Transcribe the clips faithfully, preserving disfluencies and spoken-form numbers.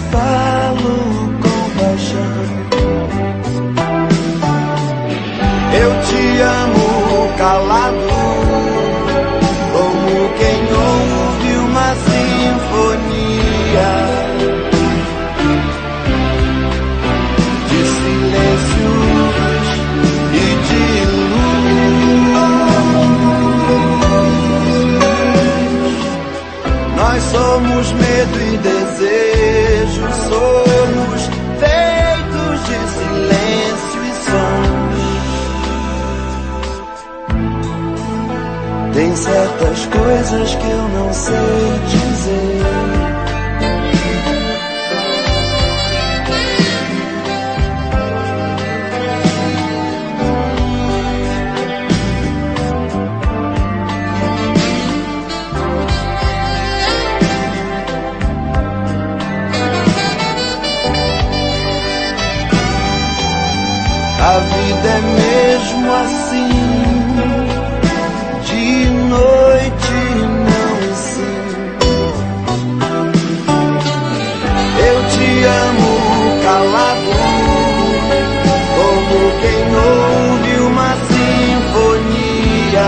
falo com paixão. Eu te amo calado, como quem ouve uma sinfonia de silêncios e de luz. Nós somos medo e desejo, somos feitos de silêncio e som. Tem certas coisas que eu não sei dizer. A vida é mesmo assim, de noite não sim. Eu te amo calado, como quem ouve uma sinfonia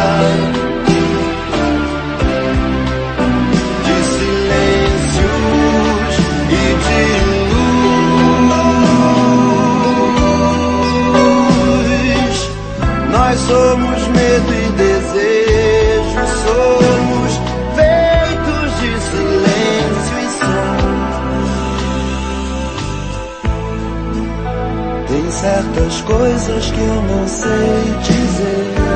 de silêncios e de luz. Nós somos medo e desejo, somos feitos de silêncio e som. Tem certas coisas que eu não sei dizer.